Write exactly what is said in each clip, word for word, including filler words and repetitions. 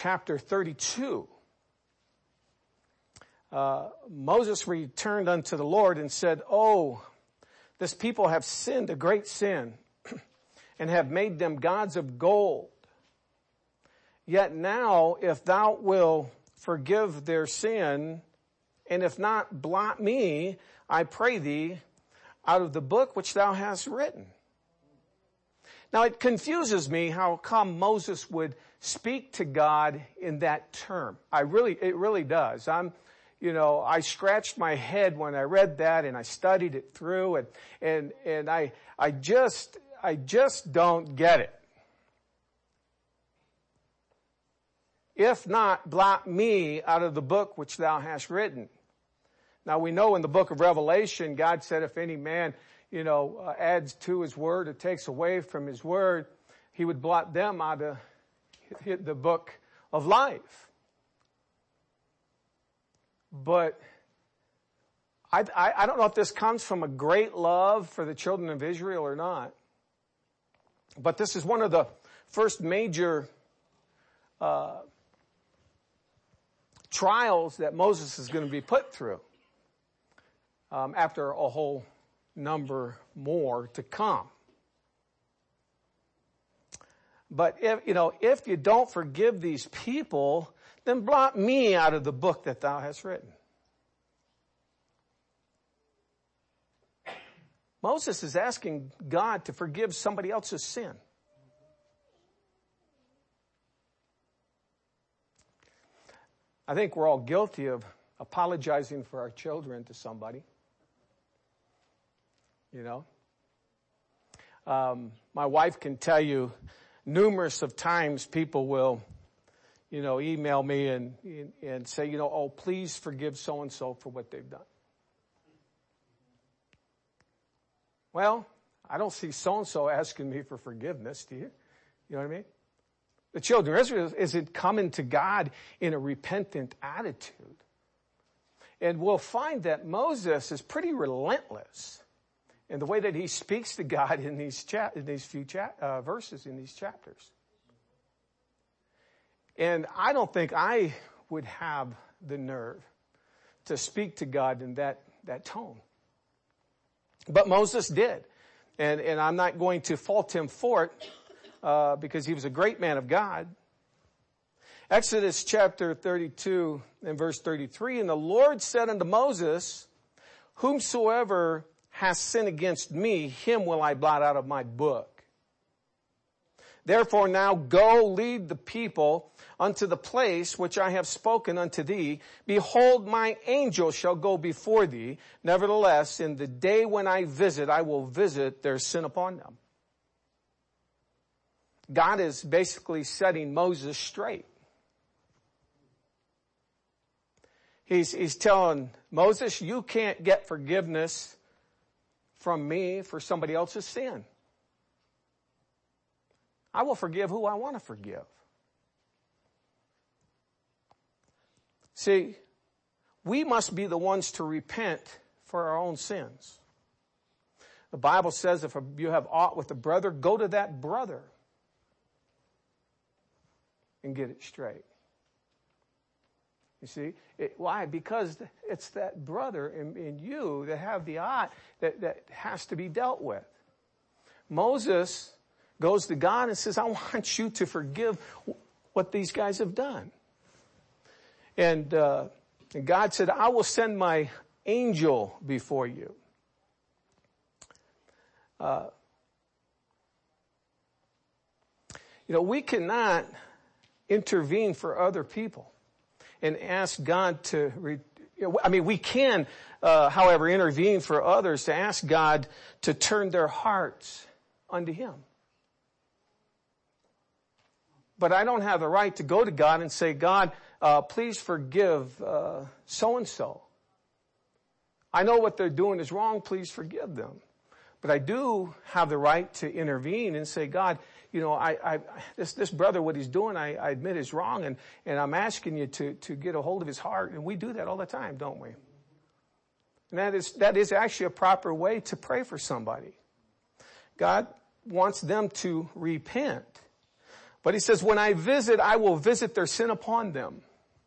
chapter thirty-two, uh, Moses returned unto the Lord and said, "Oh, this people have sinned a great sin and have made them gods of gold. Yet now, if thou wilt forgive their sin, and if not, blot me, I pray thee, out of the book which thou hast written." Now it confuses me how come Moses would speak to God in that term. I really, it really does. I'm, you know, I scratched my head when I read that and I studied it through and, and, and I, I just, I just don't get it. If not, blot me out of the book which thou hast written. Now we know in the book of Revelation, God said if any man, you know, uh, adds to his word or takes away from his word, he would blot them out of the book of life. But I, I, I don't know if this comes from a great love for the children of Israel or not. But this is one of the first major uh, trials that Moses is going to be put through um, after a whole number more to come. But if, you know, if you don't forgive these people, then blot me out of the book that thou hast written. Moses is asking God to forgive somebody else's sin. I think we're all guilty of apologizing for our children to somebody. You know, um, my wife can tell you numerous of times people will, you know, email me and, and say, you know, oh, please forgive so-and-so for what they've done. Well, I don't see so-and-so asking me for forgiveness, do you? You know what I mean? The children of Israel isn't coming to God in a repentant attitude. And we'll find that Moses is pretty relentless in the way that he speaks to God in these cha- in these few cha- uh, verses in these chapters. And I don't think I would have the nerve to speak to God in that, that tone. But Moses did. And, and I'm not going to fault him for it, uh, because he was a great man of God. Exodus chapter thirty-two and verse thirty-three, "And the Lord said unto Moses, Whomsoever has sinned against me, him will I blot out of my book. Therefore now go lead the people unto the place which I have spoken unto thee. Behold, my angel shall go before thee. Nevertheless, in the day when I visit, I will visit their sin upon them." God is basically setting Moses straight. He's, he's telling Moses, you can't get forgiveness from me for somebody else's sin. I will forgive who I want to forgive. See, we must be the ones to repent for our own sins. The Bible says if you have aught with a brother, go to that brother and get it straight. You see, it, why? Because it's that brother in, in you that have the ought that, that has to be dealt with. Moses goes to God and says, I want you to forgive what these guys have done. And, uh, and God said, I will send my angel before you. Uh, you know, we cannot intervene for other people and ask God to, re- I mean, we can, uh, however, intervene for others to ask God to turn their hearts unto Him. But I don't have the right to go to God and say, God, uh, please forgive uh, so-and-so. I know what they're doing is wrong, please forgive them. But I do have the right to intervene and say, God, you know, I, I this this brother, what he's doing, I, I admit is wrong, and, and I'm asking you to, to get a hold of his heart. And we do that all the time, don't we? And that is that is actually a proper way to pray for somebody. God wants them to repent. But he says, when I visit, I will visit their sin upon them.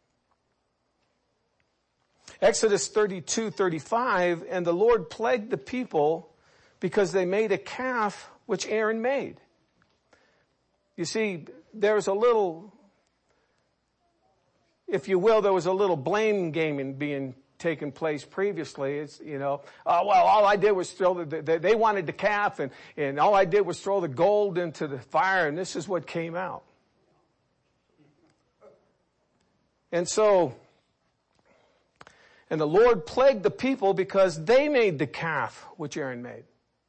Exodus thirty-two thirty-five, and the Lord plagued the people because they made a calf which Aaron made. You see, there's a little, if you will, there was a little blame gaming being taken place previously. It's, you know, oh, well, all I did was throw the, they, they wanted the calf and, and all I did was throw the gold into the fire and this is what came out. And so, and the Lord plagued the people because they made the calf which Aaron made.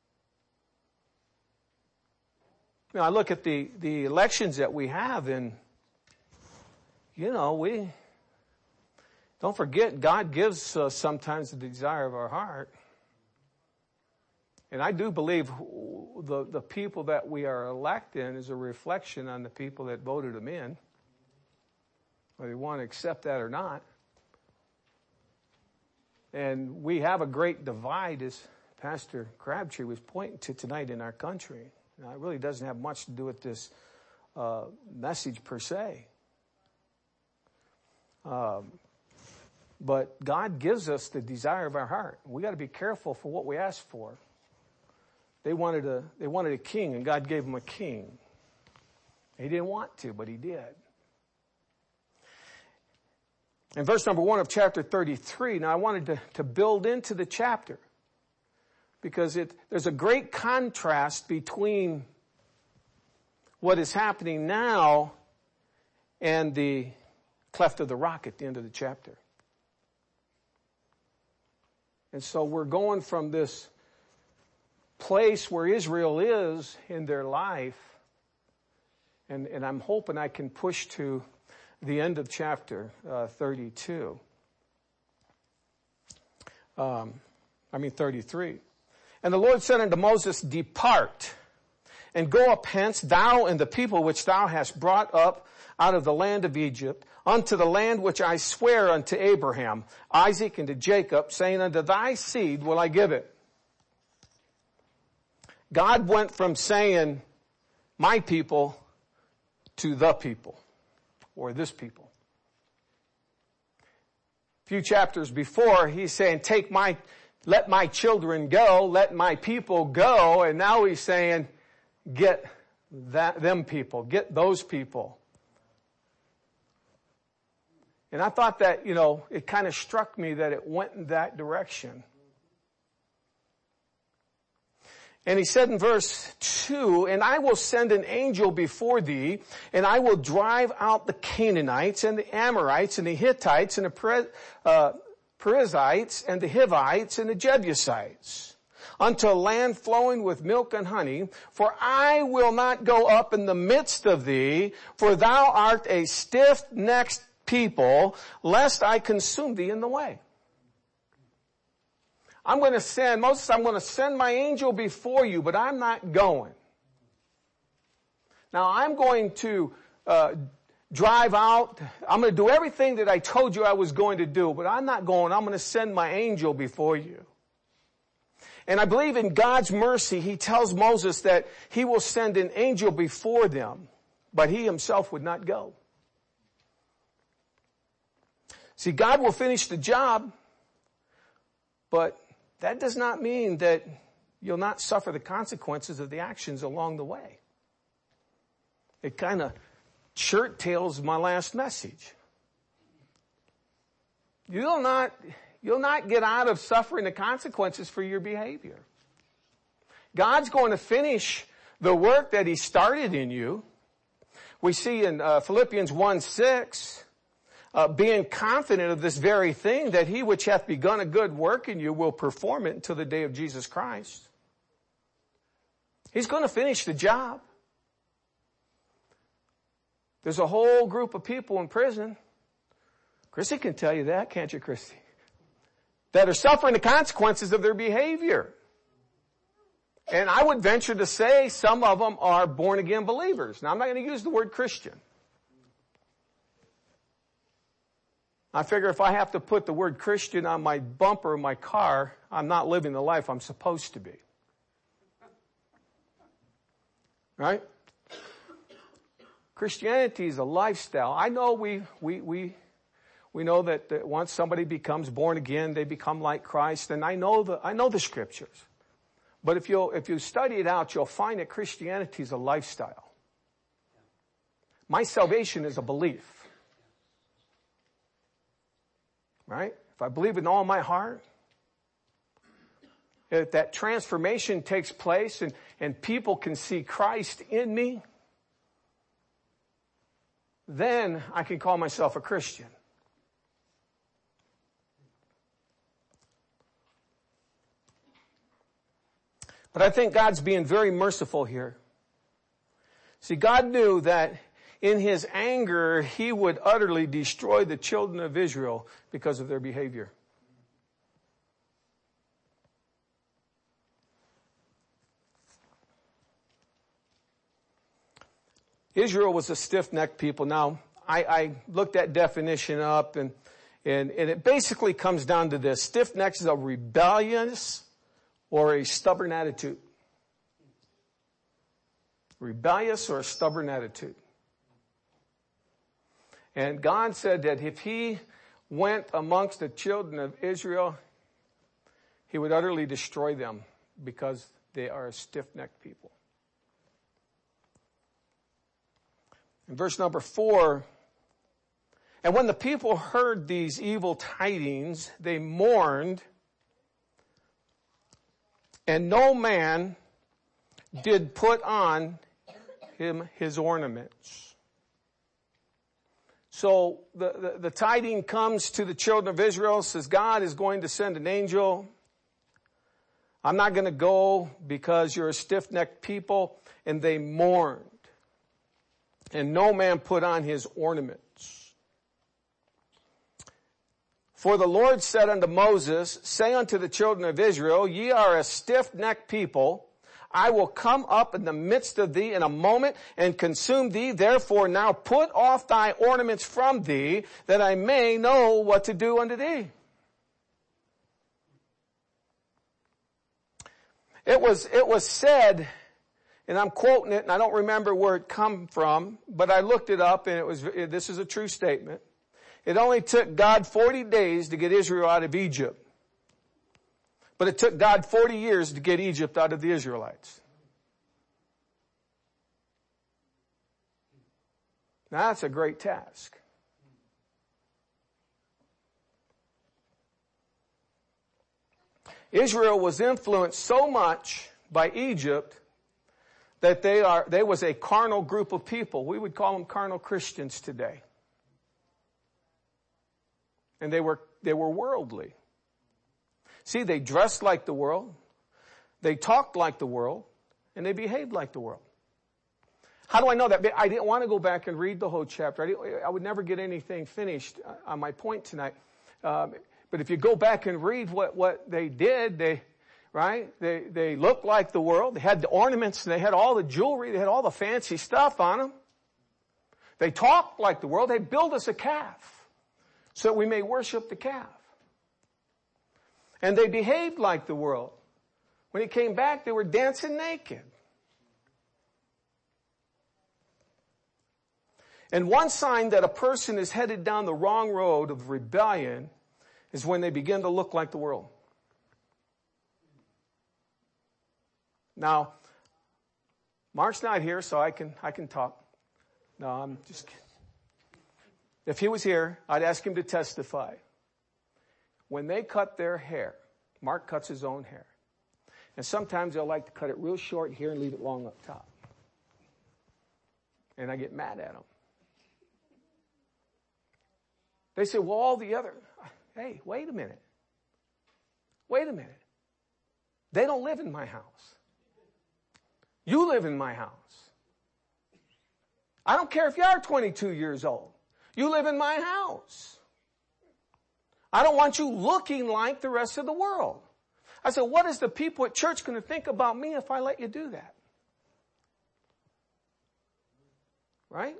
Now I look at the, the elections that we have and, you know, we, don't forget God gives us sometimes the desire of our heart. And I do believe the, the people that we are electing is a reflection on the people that voted them in, whether you want to accept that or not. And we have a great divide, as Pastor Crabtree was pointing to tonight in our country. Now, it really doesn't have much to do with this uh, message per se. Um, but God gives us the desire of our heart. We got to be careful for what we ask for. They wanted a they wanted a king, and God gave them a king. He didn't want to, but he did. In verse number one of chapter thirty-three, now I wanted to, to build into the chapter because it, there's a great contrast between what is happening now and the cleft of the rock at the end of the chapter. And so we're going from this place where Israel is in their life, and, and I'm hoping I can push to the end of chapter uh, thirty-two. Um, I mean thirty-three. And the Lord said unto Moses, depart, and go up hence, thou and the people which thou hast brought up out of the land of Egypt, unto the land which I swear unto Abraham, Isaac, and to Jacob, saying, unto thy seed will I give it. God went from saying, my people, to the people. Or this people. A few chapters before, he's saying, take my, let my children go, let my people go, and now he's saying, get that, them people, get those people. And I thought that, you know, it kind of struck me that it went in that direction. And he said in verse two, and I will send an angel before thee, and I will drive out the Canaanites, and the Amorites, and the Hittites, and the uh, Perizzites, and the Hivites, and the Jebusites, unto a land flowing with milk and honey. For I will not go up in the midst of thee, for thou art a stiff-necked people, lest I consume thee in the way. I'm going to send, Moses, I'm going to send my angel before you, but I'm not going. Now I'm going to uh, drive out, I'm going to do everything that I told you I was going to do, but I'm not going. I'm going to send my angel before you. And I believe in God's mercy, he tells Moses that he will send an angel before them, but he himself would not go. See, God will finish the job, but that does not mean that you'll not suffer the consequences of the actions along the way. It kind of shirt tails my last message. You'll not, you'll not get out of suffering the consequences for your behavior. God's going to finish the work that he started in you. We see in uh, Philippians one six, Uh, being confident of this very thing, that he which hath begun a good work in you will perform it until the day of Jesus Christ. He's going to finish the job. There's a whole group of people in prison. Christy can tell you that, can't you, Christy? That are suffering the consequences of their behavior. And I would venture to say some of them are born again believers. Now I'm not going to use the word Christian. I figure if I have to put the word Christian on my bumper of my car, I'm not living the life I'm supposed to be. Right? Christianity is a lifestyle. I know we, we, we, we know that, that once somebody becomes born again, they become like Christ. And I know the, I know the scriptures. But if you if you study it out, you'll find that Christianity is a lifestyle. My salvation is a belief. Right? If I believe in all my heart, if that transformation takes place and, and people can see Christ in me, then I can call myself a Christian. But I think God's being very merciful here. See, God knew that in His anger, He would utterly destroy the children of Israel because of their behavior. Israel was a stiff-necked people. Now, I, I looked that definition up, and, and, and it basically comes down to this. Stiff-necked is a rebellious or a stubborn attitude. Rebellious or a stubborn attitude. And God said that if He went amongst the children of Israel, He would utterly destroy them because they are a stiff-necked people. In verse number four, and when the people heard these evil tidings, they mourned, and no man did put on him his ornaments. So the, the, the tiding comes to the children of Israel, says God is going to send an angel. I'm not going to go because you're a stiff-necked people. And they mourned. And no man put on his ornaments. For the Lord said unto Moses, say unto the children of Israel, ye are a stiff-necked people. I will come up in the midst of thee in a moment and consume thee. Therefore now put off thy ornaments from thee, that I may know what to do unto thee. It was, it was said, and I'm quoting it, and I don't remember where it come from, but I looked it up, and it was, this is a true statement. It only took God forty days to get Israel out of Egypt. But it took God forty years to get Egypt out of the Israelites. Now that's a great task. Israel was influenced so much by Egypt that they are, they was a carnal group of people. We would call them carnal Christians today. And they were, they were worldly. See, they dressed like the world, they talked like the world, and they behaved like the world. How do I know that? I didn't want to go back and read the whole chapter. I, I would never get anything finished on my point tonight. Um, but if you go back and read what, what they did, they, right? They, they looked like the world. They had the ornaments, and they had all the jewelry, they had all the fancy stuff on them. They talked like the world. They built us a calf so that we may worship the calf. And they behaved like the world. When he came back, they were dancing naked. And one sign that a person is headed down the wrong road of rebellion is when they begin to look like the world. Now, Mark's not here, so I can, I can talk. No, I'm just kidding. If he was here, I'd ask him to testify. When they cut their hair, Mark cuts his own hair. And sometimes they'll like to cut it real short here and leave it long up top. And I get mad at them. They say, well, all the other, hey, wait a minute. Wait a minute. They don't live in my house. You live in my house. I don't care if you are twenty-two years old. You live in my house. I don't want you looking like the rest of the world. I said, what is the people at church going to think about me if I let you do that? Right?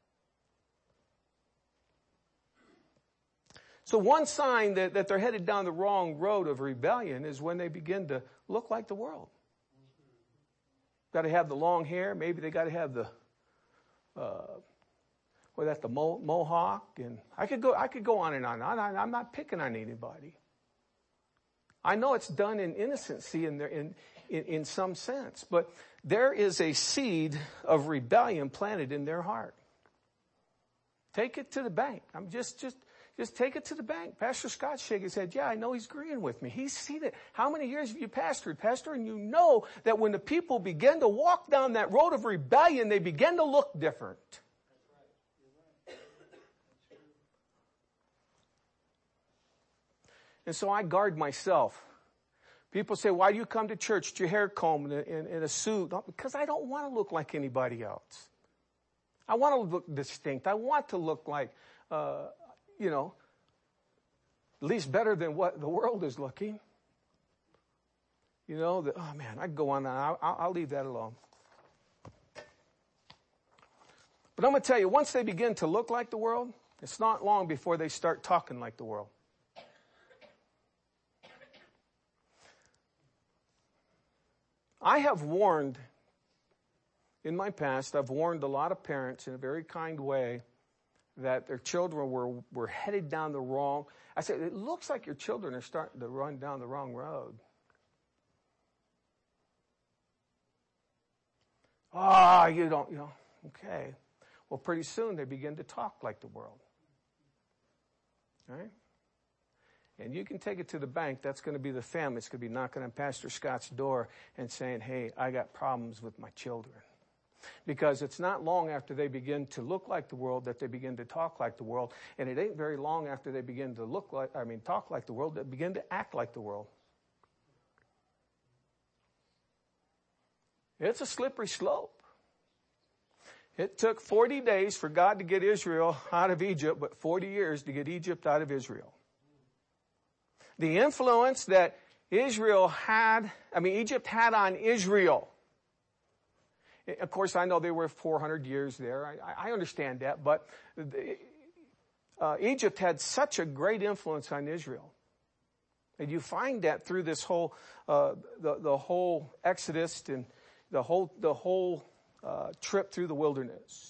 So one sign that, that they're headed down the wrong road of rebellion is when they begin to look like the world. Got to have the long hair. Maybe they got to have the uh, with at the Mo- Mohawk, and I could go, I could go on and on. I, I'm not picking on anybody. I know it's done in innocency in, there, in, in, in some sense, but there is a seed of rebellion planted in their heart. Take it to the bank. I'm just, just, just take it to the bank. Pastor Scott shaking his head. Yeah, I know he's agreeing with me. He's seen it. How many years have you pastored, Pastor? And you know that when the people begin to walk down that road of rebellion, they begin to look different. And so I guard myself. People say, why do you come to church with your hair combed in, in, in a suit? Because I don't want to look like anybody else. I want to look distinct. I want to look like, uh, you know, at least better than what the world is looking. You know, the, oh man, I can go on and on. I'll, I'll leave that alone. But I'm going to tell you, once they begin to look like the world, it's not long before they start talking like the world. I have warned, in my past, I've warned a lot of parents in a very kind way that their children were, were headed down the wrong. I said, it looks like your children are starting to run down the wrong road. Ah, oh, you don't, you know, okay. Well, pretty soon they begin to talk like the world. Right? And you can take it to the bank. That's going to be the family. It's going to be knocking on Pastor Scott's door and saying, hey, I got problems with my children. Because it's not long after they begin to look like the world that they begin to talk like the world. And it ain't very long after they begin to look like, I mean, talk like the world, that begin to act like the world. It's a slippery slope. It took forty days for God to get Israel out of Egypt, but forty years to get Egypt out of Israel. The influence that Israel had, I mean, Egypt had on Israel. Of course, I know they were four hundred years there. I, I understand that. But the, uh, Egypt had such a great influence on Israel. And you find that through this whole, uh, the, the whole Exodus and the whole, the whole uh, trip through the wilderness.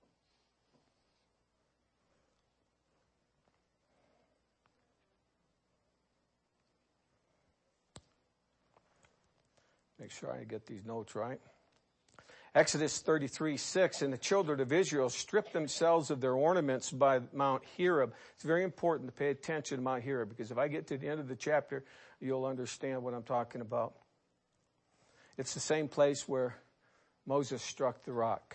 Make sure I get these notes right. Exodus thirty-three, six, and the children of Israel stripped themselves of their ornaments by Mount Horeb. It's very important to pay attention to Mount Horeb, because if I get to the end of the chapter, you'll understand what I'm talking about. It's the same place where Moses struck the rock.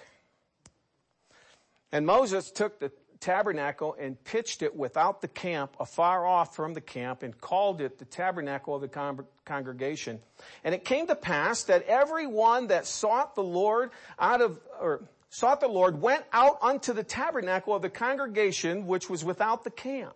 And Moses took the tabernacle and pitched it without the camp, afar off from the camp, and called it the tabernacle of the con- congregation. And it came to pass that everyone that sought the Lord out of, or sought the Lord went out unto the tabernacle of the congregation, which was without the camp.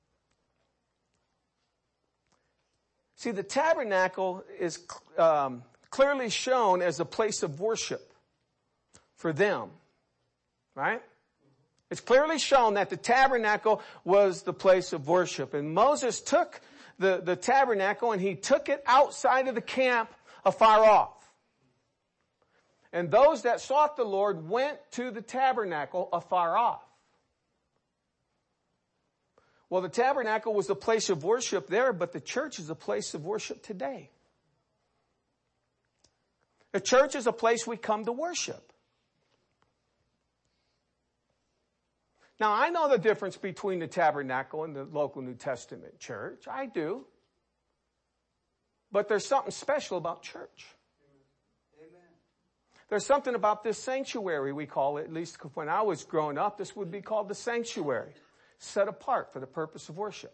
See, the tabernacle is um, clearly shown as a place of worship for them, right? It's clearly shown that the tabernacle was the place of worship. And Moses took the, the tabernacle and he took it outside of the camp afar off. And those that sought the Lord went to the tabernacle afar off. Well, the tabernacle was the place of worship there, but the church is a place of worship today. The church is a place we come to worship. Now, I know the difference between the tabernacle and the local New Testament church. I do. But there's something special about church. Amen. There's something about this sanctuary, we call it, at least when I was growing up, this would be called the sanctuary, set apart for the purpose of worship.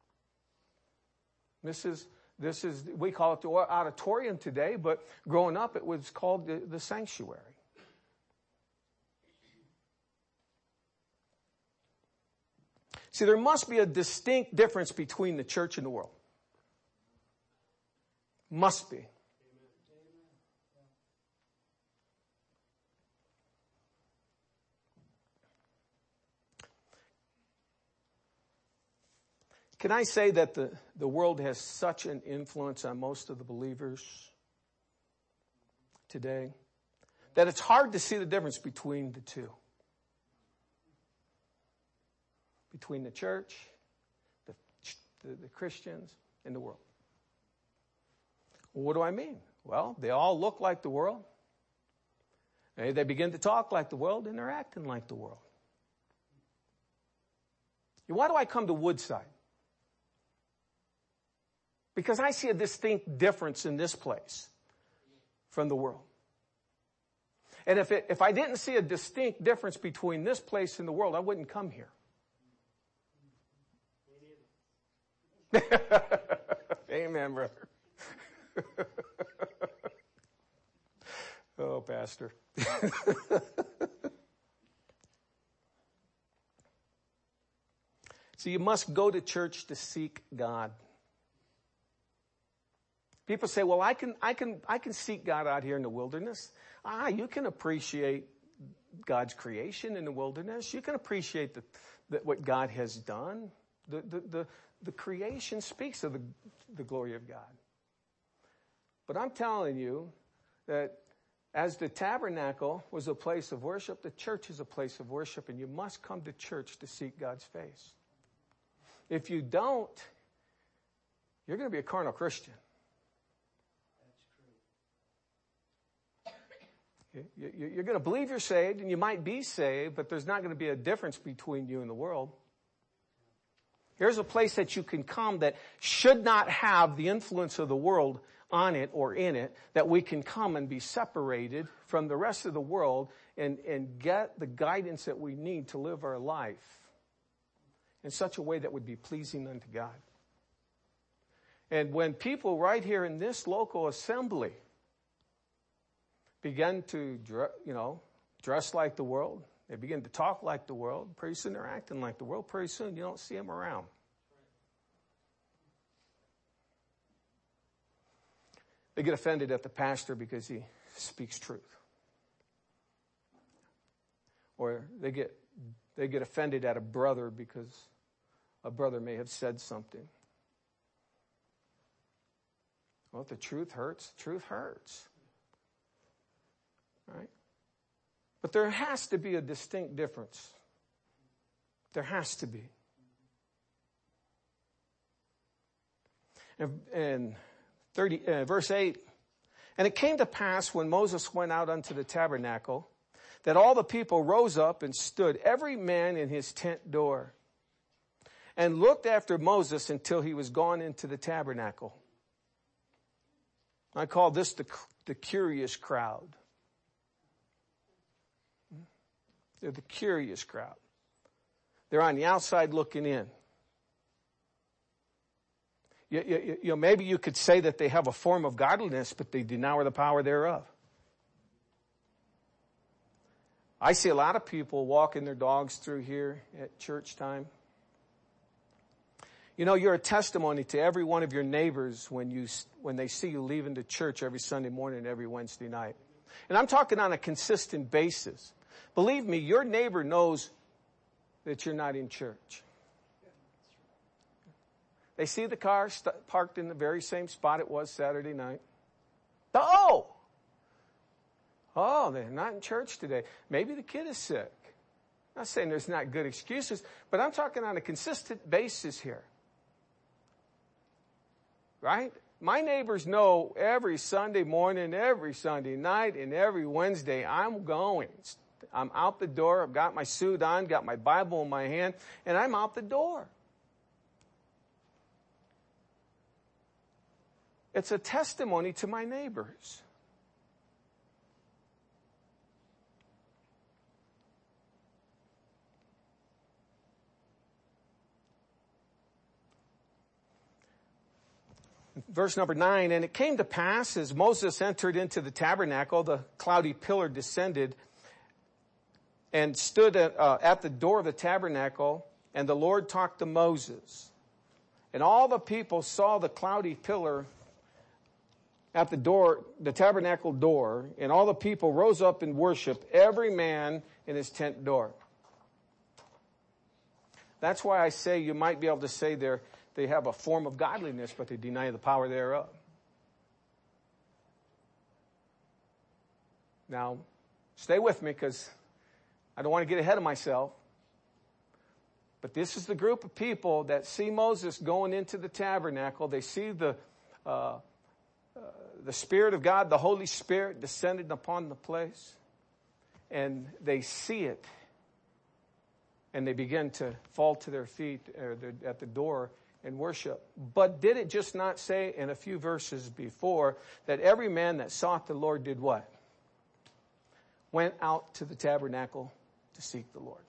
This is, this is, we call it the auditorium today, but growing up it was called the, the sanctuary. See, there must be a distinct difference between the church and the world. Must be. Can I say that the, the world has such an influence on most of the believers today that it's hard to see the difference between the two? between the church, the, the, the Christians, and the world. Well, what do I mean? Well, they all look like the world. They begin to talk like the world, and they're acting like the world. Why do I come to Woodside? Because I see a distinct difference in this place from the world. And if it, if I didn't see a distinct difference between this place and the world, I wouldn't come here. Amen, brother. Oh, Pastor. So you must go to church to seek God. People say, well, I can, I can, I can seek God out here in the wilderness. Ah, you can appreciate God's creation in the wilderness. You can appreciate the, the, what God has done. The, the, the, the creation speaks of the, the glory of God. But I'm telling you that as the tabernacle was a place of worship, the church is a place of worship, and you must come to church to seek God's face. If you don't, you're going to be a carnal Christian. You're going to believe you're saved, and you might be saved, but there's not going to be a difference between you and the world. Here's a place that you can come that should not have the influence of the world on it or in it, that we can come and be separated from the rest of the world and, and get the guidance that we need to live our life in such a way that would be pleasing unto God. And when people right here in this local assembly begin to, you know, dress like the world, they begin to talk like the world, pretty soon they're acting like the world, pretty soon you don't see them around. They get offended at the pastor because he speaks truth. Or they get they get offended at a brother because a brother may have said something. Well, if the truth hurts, the truth hurts. Right? But there has to be a distinct difference. There has to be. And, and thirty, uh, verse eight, and it came to pass when Moses went out unto the tabernacle, that all the people rose up and stood, every man in his tent door, and looked after Moses until he was gone into the tabernacle. I call this the, the curious crowd. They're the curious crowd. They're on the outside looking in. You, you, you know, maybe you could say that they have a form of godliness, but they deny the power thereof. I see a lot of people walking their dogs through here at church time. You know, you're a testimony to every one of your neighbors when you when they see you leaving to church every Sunday morning and every Wednesday night. And I'm talking on a consistent basis. Believe me, your neighbor knows that you're not in church. They see the car st- parked in the very same spot it was Saturday night. Oh! Oh, they're not in church today. Maybe the kid is sick. I'm not saying there's not good excuses, but I'm talking on a consistent basis here. Right? My neighbors know every Sunday morning, every Sunday night, and every Wednesday I'm going. I'm out the door. I've got my suit on, got my Bible in my hand, and I'm out the door. It's a testimony to my neighbors. Verse number nine, and it came to pass as Moses entered into the tabernacle, the cloudy pillar descended and stood at, uh, at the door of the tabernacle, and the Lord talked to Moses. And all the people saw the cloudy pillar at the door, the tabernacle door, and all the people rose up and worshiped, every man in his tent door. That's why I say you might be able to say there, they have a form of godliness, but they deny the power thereof. Now, stay with me because I don't want to get ahead of myself. But this is the group of people that see Moses going into the tabernacle. They see the uh, uh, the Spirit of God, the Holy Spirit descending upon the place. And they see it. And they begin to fall to their feet uh, at the door and worship. But did it just not say in a few verses before that every man that sought the Lord did what? Went out to the tabernacle to seek the Lord.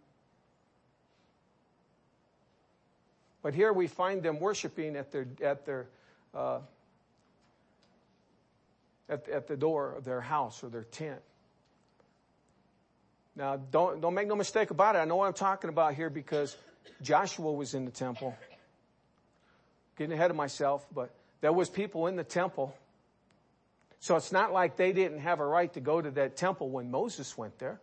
But here we find them worshiping at their at their uh, at, at the door of their house or their tent. Now, don't don't make no mistake about it. I know what I'm talking about here because Joshua was in the temple. Getting ahead of myself, but there was people in the temple. So it's not like they didn't have a right to go to that temple when Moses went there.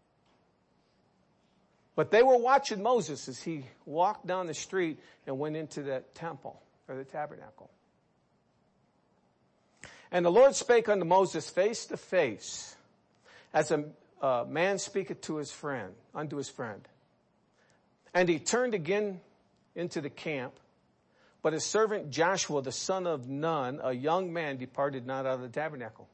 But they were watching Moses as he walked down the street and went into that temple or the tabernacle. And the Lord spake unto Moses face to face, as a uh, man speaketh to his friend, unto his friend. And he turned again into the camp. But his servant Joshua, the son of Nun, a young man, departed not out of the tabernacle.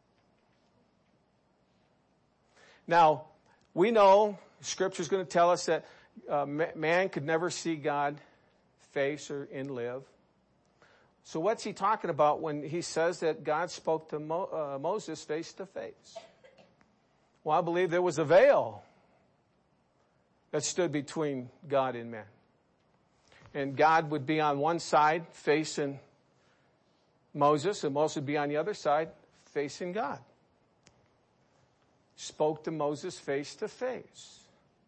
Now, we know Scripture is going to tell us that uh, man could never see God face or and live. So what's he talking about when he says that God spoke to Mo, uh, Moses face to face? Well, I believe there was a veil that stood between God and man. And God would be on one side facing Moses, and Moses would be on the other side facing God. Spoke to Moses face to face.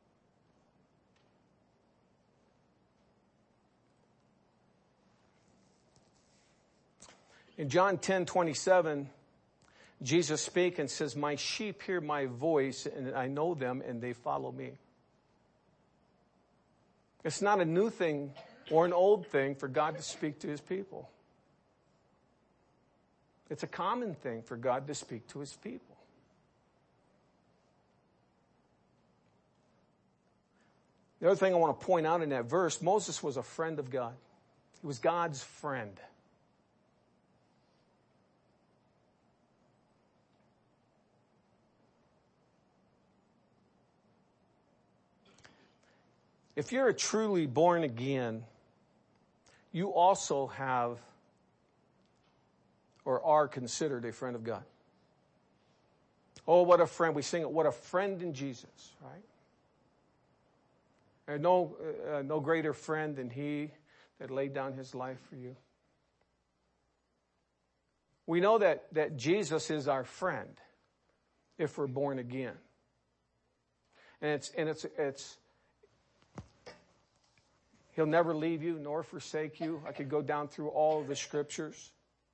In John ten twenty-seven, Jesus speaks and says, "My sheep hear my voice, and I know them, and they follow me." It's not a new thing or an old thing for God to speak to his people. It's a common thing for God to speak to his people. The other thing I want to point out in that verse, Moses was a friend of God. He was God's friend. If you're a truly born again, you also have or are considered a friend of God. Oh, what a friend. We sing it, what a friend in Jesus, right? And no, uh, no greater friend than he that laid down his life for you. We know that, that Jesus is our friend if we're born again. And it's, and it's, it's, He'll never leave you nor forsake you. I could go down through all of the scriptures.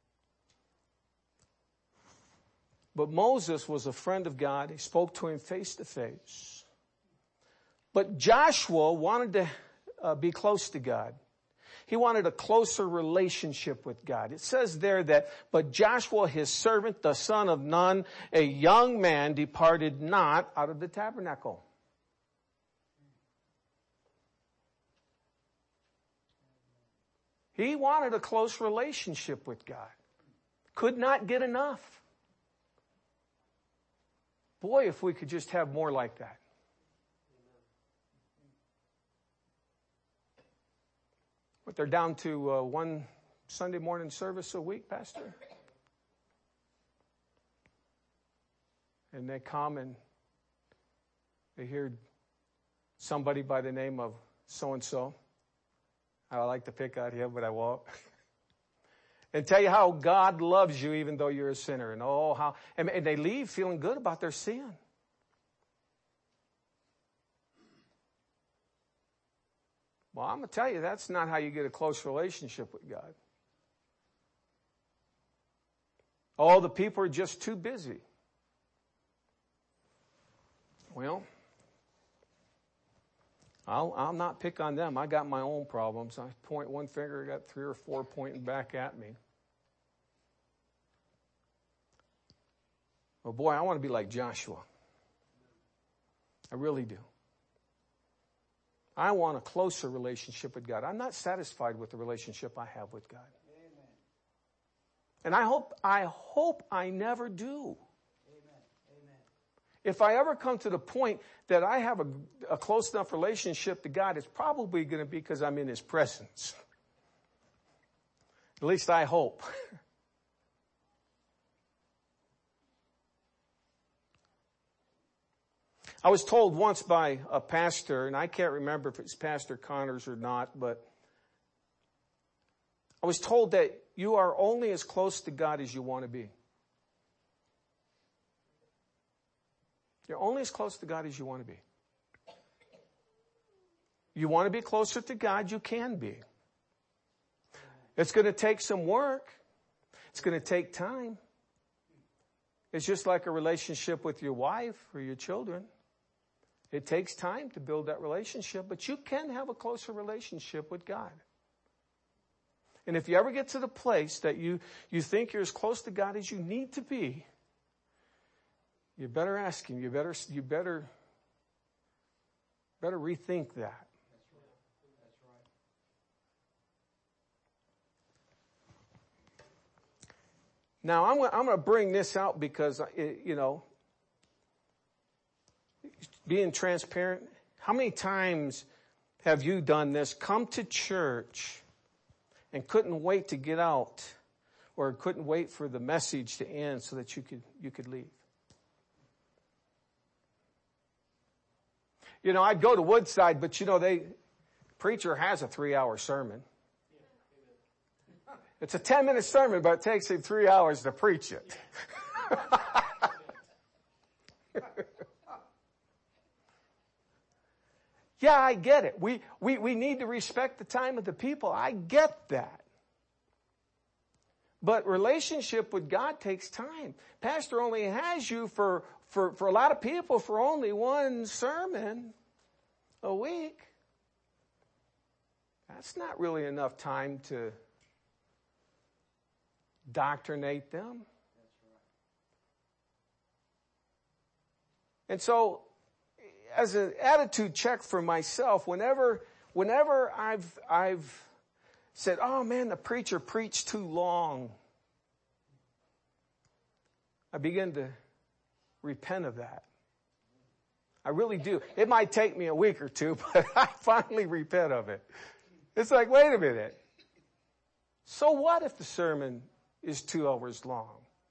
But Moses was a friend of God. He spoke to him face to face. But Joshua wanted to uh, be close to God. He wanted a closer relationship with God. It says there that, but Joshua, his servant, the son of Nun, a young man, departed not out of the tabernacle. He wanted a close relationship with God. Could not get enough. Boy, if we could just have more like that. But they're down to uh, one Sunday morning service a week, Pastor. And they come and they hear somebody by the name of so-and-so. I like to pick out him, but I won't. And tell you how God loves you even though you're a sinner. And oh, how, and, and they leave feeling good about their sin. Well, I'm going to tell you, that's not how you get a close relationship with God. Oh, the people are just too busy. Well, I'll, I'll not pick on them. I got my own problems. I point one finger, I got three or four pointing back at me. Well, boy, I want to be like Joshua. I really do. I want a closer relationship with God. I'm not satisfied with the relationship I have with God. Amen. And I hope, I hope I never do. Amen. Amen. If I ever come to the point that I have a, a close enough relationship to God, it's probably going to be because I'm in His presence. At least I hope. I was told once by a pastor, and I can't remember if it's Pastor Connors or not, but I was told that you are only as close to God as you want to be. You're only as close to God as you want to be. You want to be closer to God, you can be. It's going to take some work. It's going to take time. It's just like a relationship with your wife or your children. It takes time to build that relationship, but you can have a closer relationship with God. And if you ever get to the place that you, you think you're as close to God as you need to be, you better ask Him. You better, you better, better rethink that. Now, I'm, I'm going to bring this out because, you know, being transparent, how many times have you done this? Come to church and couldn't wait to get out or couldn't wait for the message to end so that you could, you could leave? You know, I'd go to Woodside, but you know, they, preacher has a three hour sermon. It's a ten minute sermon, but it takes him three hours to preach it. Yeah, I get it. We, we, we need to respect the time of the people. I get that. But relationship with God takes time. Pastor only has you for, for, for a lot of people for only one sermon a week. That's not really enough time to doctrinate them. And so, as an attitude check for myself, whenever, whenever I've, I've said, oh man, the preacher preached too long, I begin to repent of that. I really do. It might take me a week or two, but I finally repent of it. It's like, wait a minute. So what if the sermon is two hours long?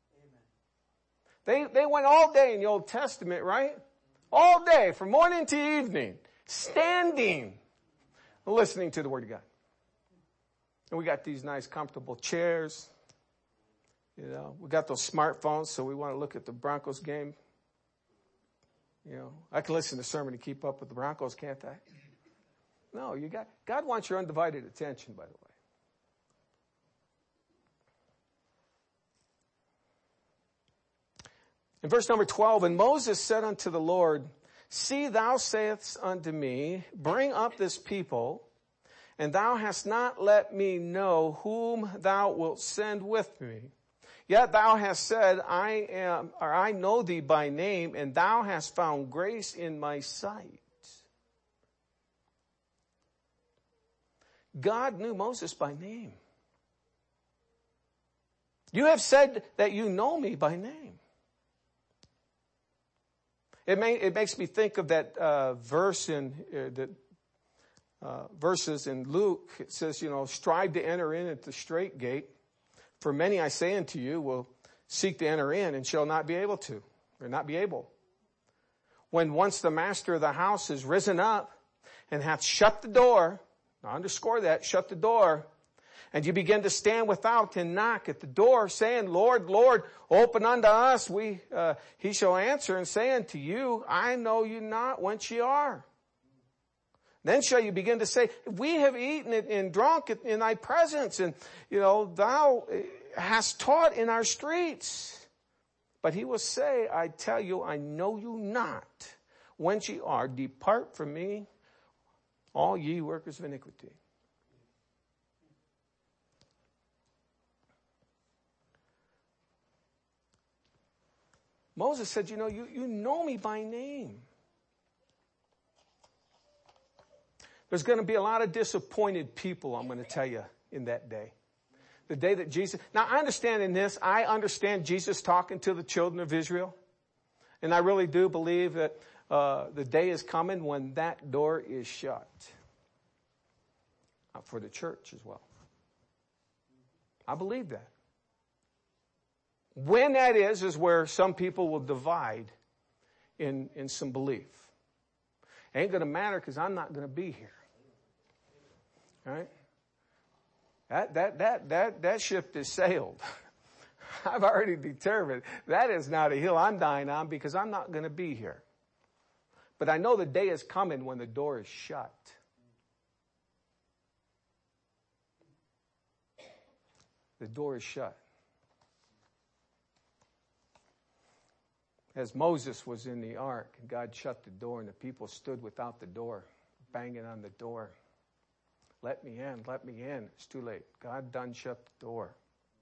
They, they went all day in the Old Testament, right? All day, from morning to evening, standing, listening to the Word of God. And we got these nice, comfortable chairs. You know, we got those smartphones, so we want to look at the Broncos game. You know, I can listen to the sermon to keep up with the Broncos, can't I? No, you got, God wants your undivided attention, by the way. In verse number twelve, and Moses said unto the Lord, see, thou sayest unto me, bring up this people, and thou hast not let me know whom thou wilt send with me. Yet thou hast said, I am, or I know thee by name, and thou hast found grace in my sight. God knew Moses by name. You have said that you know me by name. It, may, it makes me think of that uh, verse in uh, the uh, verses in Luke. It says, you know, strive to enter in at the straight gate. For many, I say unto you, will seek to enter in and shall not be able to, or not be able. When once the master of the house is risen up and hath shut the door, now underscore that, shut the door, and you begin to stand without and knock at the door, saying, Lord, Lord, open unto us. We, uh, he shall answer and say unto you, I know you not whence ye are. Then shall you begin to say, we have eaten and drunk in thy presence, and, you know, thou hast taught in our streets. But he will say, I tell you, I know you not whence ye are. Depart from me, all ye workers of iniquity. Moses said, you know, you, you know me by name. There's going to be a lot of disappointed people, I'm going to tell you, in that day. The day that Jesus... Now, I understand in this, I understand Jesus talking to the children of Israel. And I really do believe that uh, the day is coming when that door is shut. Uh, for the church as well. I believe that. When that is, is where some people will divide in, in some belief. It ain't going to matter because I'm not going to be here. All right? That, that, that, that, that ship is sailed. I've already determined that is not a hill I'm dying on because I'm not going to be here. But I know the day is coming when the door is shut. The door is shut. As Moses was in the ark, God shut the door and the people stood without the door, banging on the door. Let me in, let me in. It's too late. God done shut the door.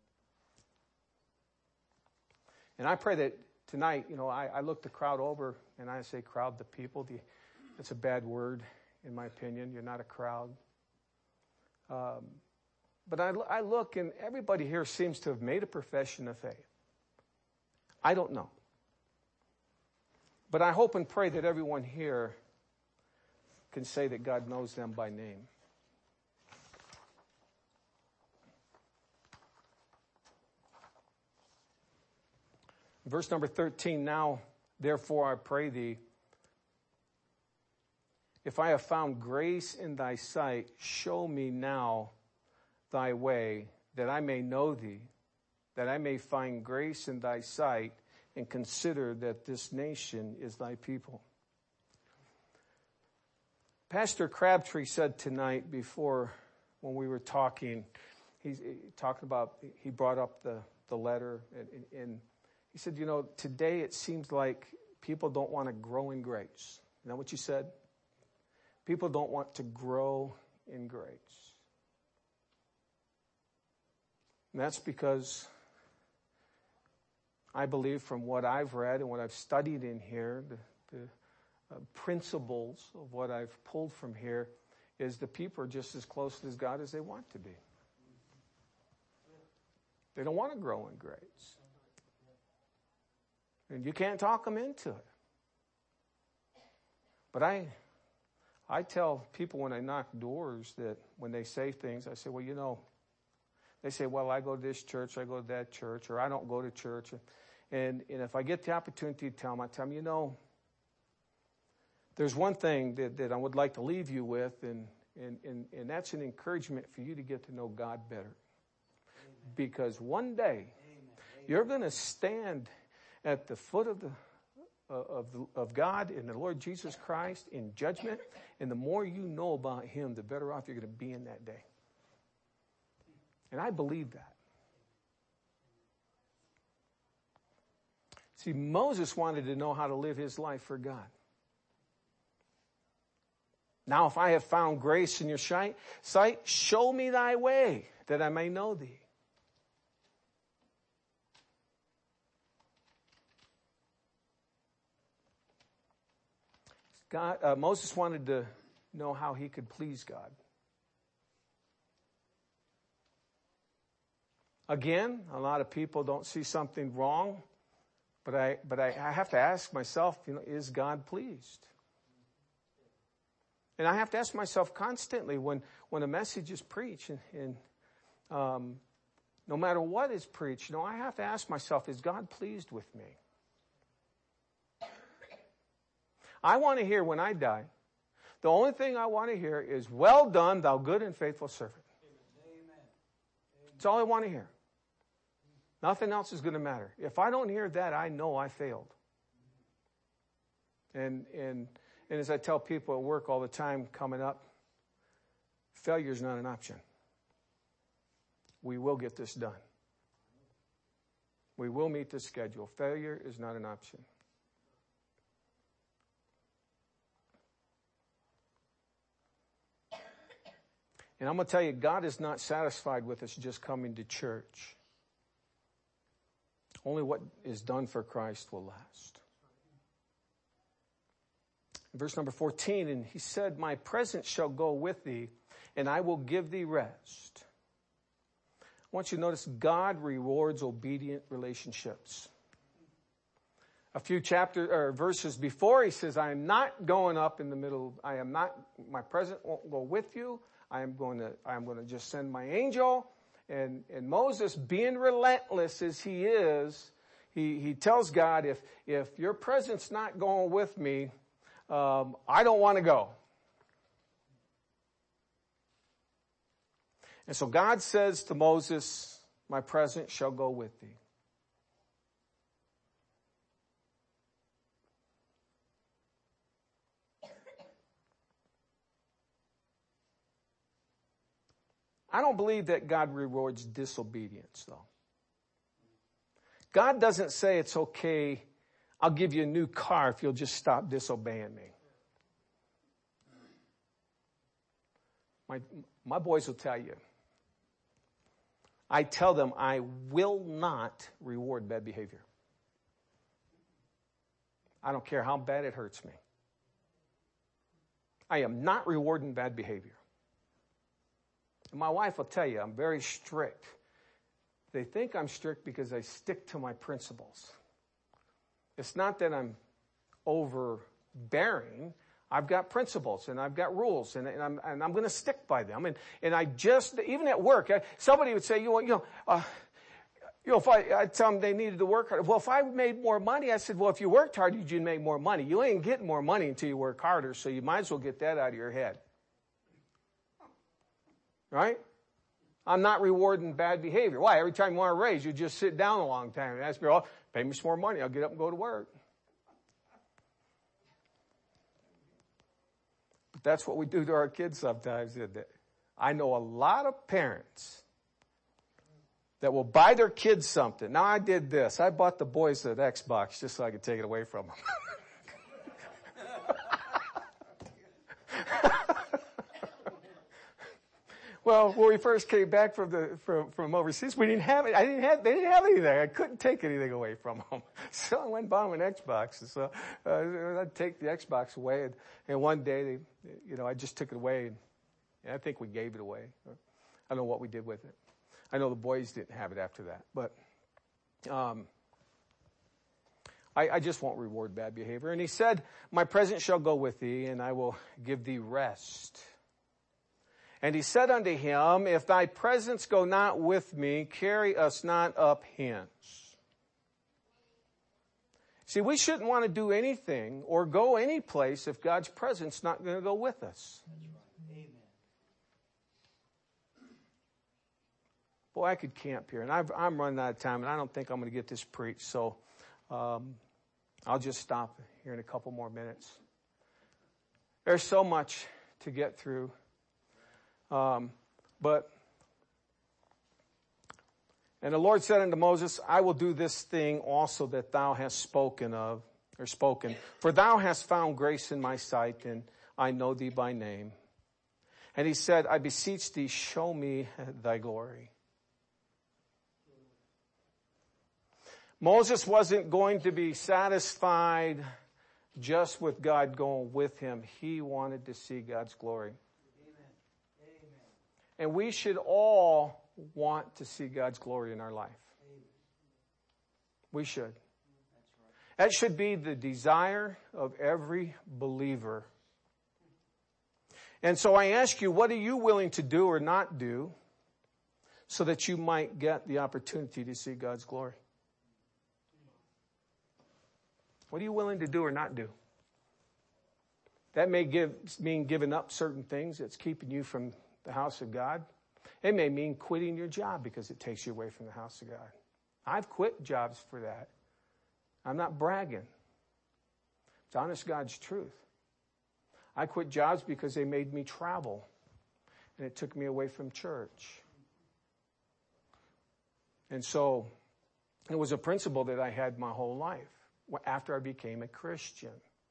And I pray that tonight, you know, I, I look the crowd over, and I say crowd, the people. The, that's a bad word, in my opinion. You're not a crowd. Um, but I, I look, and everybody here seems to have made a profession of faith. I don't know. But I hope and pray that everyone here can say that God knows them by name. Verse number thirteen, now, therefore, I pray thee, if I have found grace in thy sight, show me now thy way, that I may know thee, that I may find grace in thy sight, and consider that this nation is thy people. Pastor Crabtree said tonight before, when we were talking, he's he talked about, he brought up the, the letter, and, and he said, you know, today it seems like people don't want to grow in grace. Isn't that what you said? People don't want to grow in grace. And that's because I believe from what I've read and what I've studied in here, the, the uh, principles of what I've pulled from here is the people are just as close to God as they want to be. They don't want to grow in grace. And you can't talk them into it. But I I tell people when I knock doors that when they say things, I say, well, you know, they say, well, I go to this church, I go to that church, or I don't go to church. And, and if I get the opportunity to tell them, I tell them, you know, there's one thing that, that I would like to leave you with, and, and, and, and that's an encouragement for you to get to know God better. Amen. Because one day, Amen. You're going to stand at the foot of the of the, of God and the Lord Jesus Christ in judgment, and the more you know about Him, the better off you're going to be in that day. And I believe that. See, Moses wanted to know how to live his life for God. Now, if I have found grace in your sight, show me thy way, that I may know thee. God, uh, Moses wanted to know how he could please God. Again, a lot of people don't see something wrong, but I but I, I have to ask myself, you know, is God pleased? And I have to ask myself constantly when, when a message is preached, and, and um, no matter what is preached, you know, I have to ask myself, is God pleased with me? I want to hear when I die, the only thing I want to hear is, well done, thou good and faithful servant. Amen. That's all I want to hear. Nothing else is going to matter. If I don't hear that, I know I failed. And, and, and as I tell people at work all the time coming up, failure is not an option. We will get this done. We will meet the schedule. Failure is not an option. And I'm going to tell you, God is not satisfied with us just coming to church. Only what is done for Christ will last. Verse number fourteen, and he said, my presence shall go with thee, and I will give thee rest. I want you to notice God rewards obedient relationships. A few chapters or verses before, he says, I am not going up in the middle. I am not, my presence won't go with you. I am going to, I am going to just send my angel. And, and Moses, being relentless as he is, he, he tells God, if, if your presence not going with me, um, I don't want to go. And so God says to Moses, my presence shall go with thee. I don't believe that God rewards disobedience, though. God doesn't say it's okay, I'll give you a new car if you'll just stop disobeying me. My, my boys will tell you, I tell them I will not reward bad behavior. I don't care how bad it hurts me. I am not rewarding bad behavior. And my wife will tell you I'm very strict. They think I'm strict because I stick to my principles. It's not that I'm overbearing. I've got principles and I've got rules and, and I'm, and I'm going to stick by them. And, and I just, even at work, I, somebody would say, you know, you know, uh, you know, if I, I tell them they needed to work hard. Well, if I made more money, I said, well, if you worked hard, you'd make more money. You ain't getting more money until you work harder. So you might as well get that out of your head. Right? I'm not rewarding bad behavior. Why? Every time you want a raise, you just sit down a long time and ask me, oh, pay me some more money. I'll get up and go to work. But that's what we do to our kids sometimes, isn't it? I know a lot of parents that will buy their kids something. Now, I did this. I bought the boys an Xbox just so I could take it away from them. Well, when we first came back from the from, from overseas, we didn't have it. I didn't have. They didn't have anything. I couldn't take anything away from them. So I went and bought them an Xbox. And so uh, I'd take the Xbox away, and, and one day, they, you know, I just took it away, and, and I think we gave it away. I don't know what we did with it. I know the boys didn't have it after that, but um, I, I just won't reward bad behavior. And he said, "My presence shall go with thee, and I will give thee rest." And he said unto him, if thy presence go not with me, carry us not up hence. See, we shouldn't want to do anything or go any place if God's presence is not going to go with us. Amen. Boy, I could camp here, and I've, I'm running out of time, and I don't think I'm going to get this preached, so um, I'll just stop here in a couple more minutes. There's so much to get through. Um, but, and the Lord said unto Moses, I will do this thing also that thou hast spoken of, or spoken. For thou hast found grace in my sight, and I know thee by name. And he said, I beseech thee, show me thy glory. Moses wasn't going to be satisfied just with God going with him. He wanted to see God's glory. And we should all want to see God's glory in our life. We should. That should be the desire of every believer. And so I ask you, what are you willing to do or not do so that you might get the opportunity to see God's glory? What are you willing to do or not do? That may give, mean giving up certain things that's keeping you from the house of God. It may mean quitting your job because it takes you away from the house of God. I've quit jobs for that. I'm not bragging. It's honest God's truth. I quit jobs because they made me travel, and it took me away from church. And so it was a principle that I had my whole life after I became a Christian.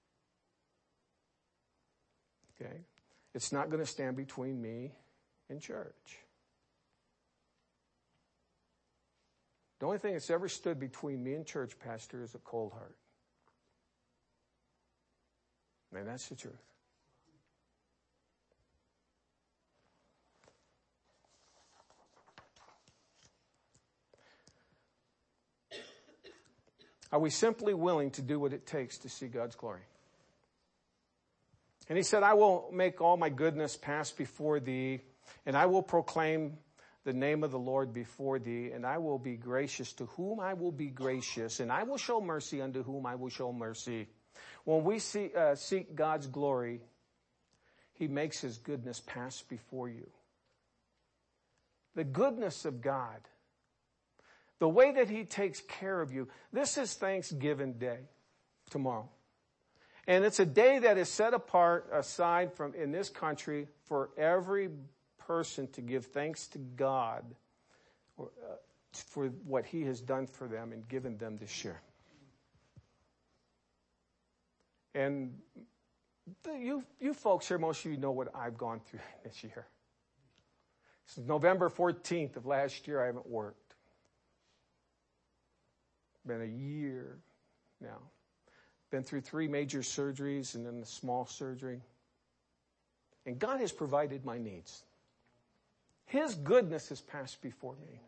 Okay? It's not going to stand between me and church. The only thing that's ever stood between me and church, Pastor, is a cold heart. And that's the truth. Are we simply willing to do what it takes to see God's glory? And he said, I will make all my goodness pass before thee, and I will proclaim the name of the Lord before thee, and I will be gracious to whom I will be gracious, and I will show mercy unto whom I will show mercy. When we see, uh, seek God's glory, he makes his goodness pass before you. The goodness of God. The way that he takes care of you. This is Thanksgiving Day, tomorrow. And it's a day that is set apart aside from in this country for every person to give thanks to God or, uh, for what he has done for them and given them this year. And the, you, you folks here, most of you know what I've gone through this year. Since November fourteenth of last year, I haven't worked. Been a year now. Been through three major surgeries and then a small surgery. And God has provided my needs. His goodness has passed before me.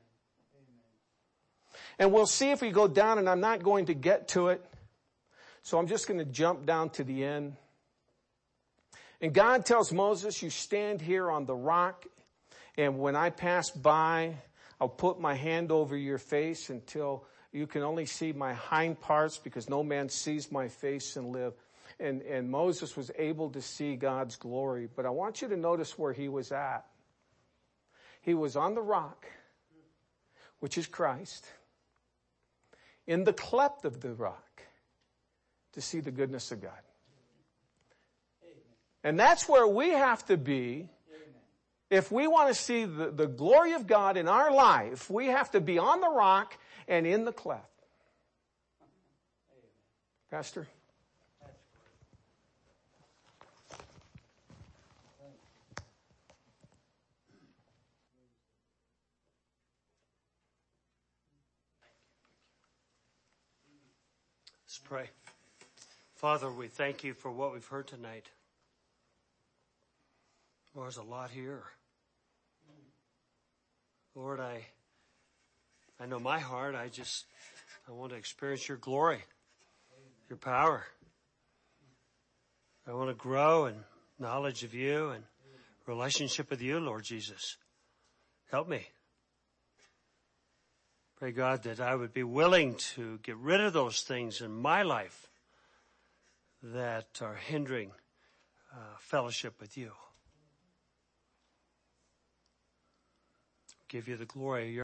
And we'll see if we go down, and I'm not going to get to it. So I'm just going to jump down to the end. And God tells Moses, you stand here on the rock, and when I pass by, I'll put my hand over your face until you can only see my hind parts, because no man sees my face and live. And, and Moses was able to see God's glory. But I want you to notice where he was at. He was on the rock, which is Christ, in the cleft of the rock, to see the goodness of God. And that's where we have to be. If we want to see the, the glory of God in our life, we have to be on the rock and in the cleft. Pastor? Let's pray. Father, we thank you for what we've heard tonight. Lord, there's a lot here. Lord, I I know my heart, I just, I want to experience your glory, your power. I want to grow in knowledge of you and relationship with you, Lord Jesus. Help me. Pray, God, that I would be willing to get rid of those things in my life that are hindering uh, fellowship with you. Give you the glory of your